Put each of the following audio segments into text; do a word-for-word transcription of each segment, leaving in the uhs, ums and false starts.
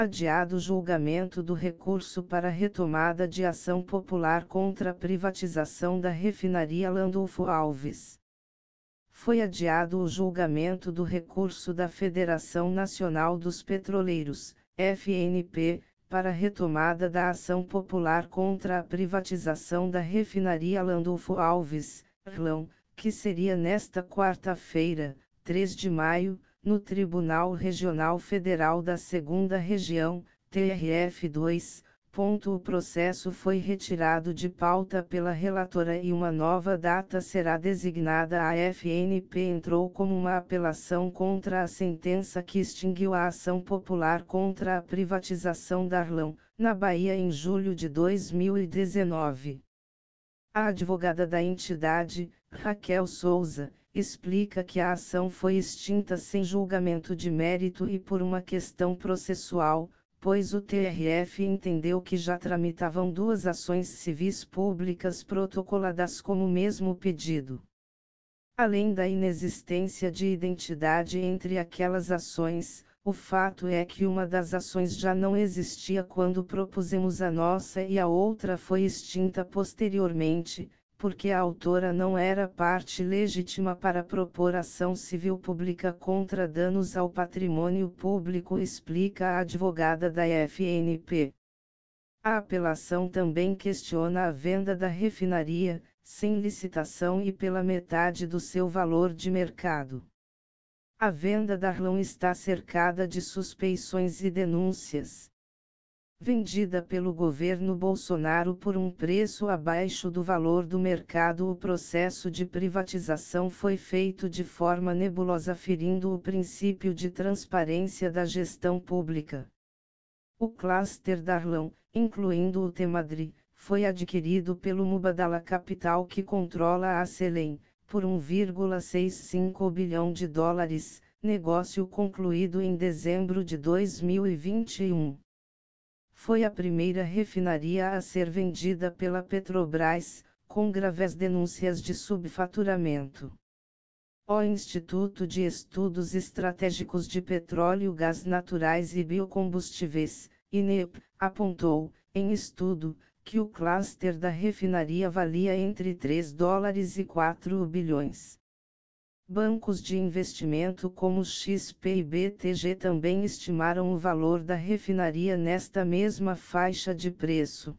Adiado o julgamento do recurso para retomada de ação popular contra a privatização da refinaria Landulfo Alves. Foi adiado o julgamento do recurso da Federação Nacional dos Petroleiros, F N P, para retomada da ação popular contra a privatização da refinaria Landulfo Alves, R L A M, que seria nesta quarta-feira, três de maio, no Tribunal Regional Federal da segunda Região, T R F dois. O processo foi retirado de pauta pela relatora e uma nova data será designada. A F N P entrou como uma apelação contra a sentença que extinguiu a ação popular contra a privatização da R L A M, na Bahia em julho de dois mil e dezenove. A advogada da entidade, Raquel Souza, explica que a ação foi extinta sem julgamento de mérito e por uma questão processual, pois o T R F entendeu que já tramitavam duas ações civis públicas protocoladas como o mesmo pedido. Além da inexistência de identidade entre aquelas ações, o fato é que uma das ações já não existia quando propusemos a nossa e a outra foi extinta posteriormente, porque a autora não era parte legítima para propor ação civil pública contra danos ao patrimônio público, explica a advogada da F N P. A apelação também questiona a venda da refinaria, sem licitação e pela metade do seu valor de mercado. A venda da R L A M está cercada de suspeições e denúncias. Vendida pelo governo Bolsonaro por um preço abaixo do valor do mercado, o processo de privatização foi feito de forma nebulosa, ferindo o princípio de transparência da gestão pública. O cluster da R L A M, incluindo o Temadri, foi adquirido pelo Mubadala Capital, que controla a Selem, por um vírgula sessenta e cinco bilhão de dólares, negócio concluído em dezembro de dois mil e vinte e um. Foi a primeira refinaria a ser vendida pela Petrobras, com graves denúncias de subfaturamento. O Instituto de Estudos Estratégicos de Petróleo, Gás Naturais e Biocombustíveis, I N E P, apontou, em estudo, que o cluster da refinaria valia entre três dólares e quatro bilhões. Bancos de investimento como X P e B T G também estimaram o valor da refinaria nesta mesma faixa de preço.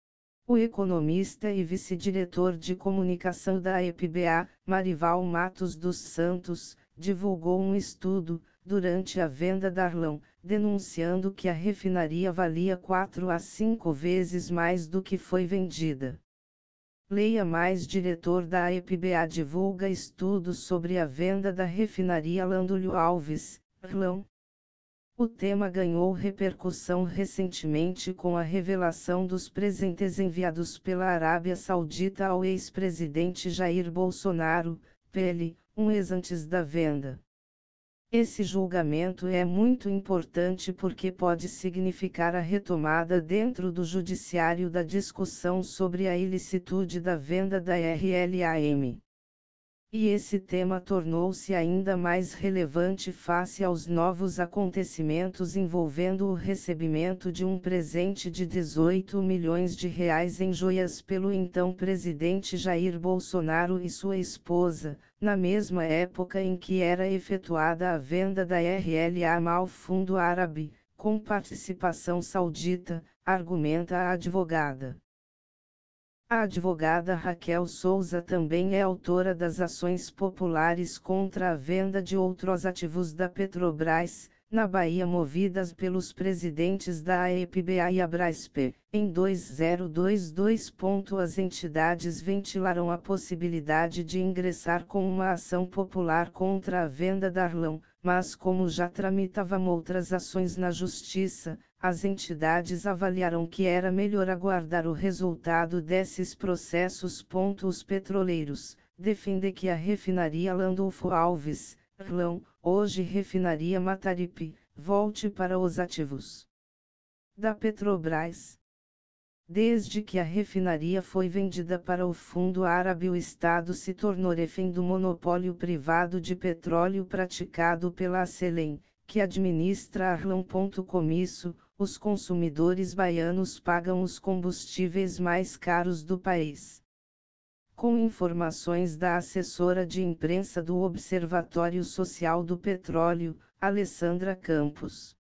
O economista e vice-diretor de comunicação da E P B A, Marival Matos dos Santos, divulgou um estudo, durante a venda da R L A M, denunciando que a refinaria valia quatro a cinco vezes mais do que foi vendida. Leia mais. Diretor da E P B A divulga estudo sobre a venda da refinaria Landulfo Alves, R L A M. O tema ganhou repercussão recentemente com a revelação dos presentes enviados pela Arábia Saudita ao ex-presidente Jair Bolsonaro, P L, um mês antes da venda. Esse julgamento é muito importante porque pode significar a retomada dentro do judiciário da discussão sobre a ilicitude da venda da R L A M. E esse tema tornou-se ainda mais relevante face aos novos acontecimentos envolvendo o recebimento de um presente de dezoito milhões de reais em joias pelo então presidente Jair Bolsonaro e sua esposa, na mesma época em que era efetuada a venda da R L A M ao fundo árabe, com participação saudita, argumenta a advogada. A advogada Raquel Souza também é autora das ações populares contra a venda de outros ativos da Petrobras, na Bahia, movidas pelos presidentes da E P B A e Abrasp. Em dois mil e vinte e dois, as entidades ventilaram a possibilidade de ingressar com uma ação popular contra a venda da R L A M, mas como já tramitavam outras ações na Justiça, as entidades avaliaram que era melhor aguardar o resultado desses processos. Os petroleiros defendem que a refinaria Landulfo Alves, R L A M, hoje refinaria Mataripe, volte para os ativos da Petrobras. Desde que a refinaria foi vendida para o fundo árabe, o Estado se tornou refém do monopólio privado de petróleo praticado pela Selem, que administra a R L A M. Com isso, os consumidores baianos pagam os combustíveis mais caros do país. Com informações da assessora de imprensa do Observatório Social do Petróleo, Alessandra Campos.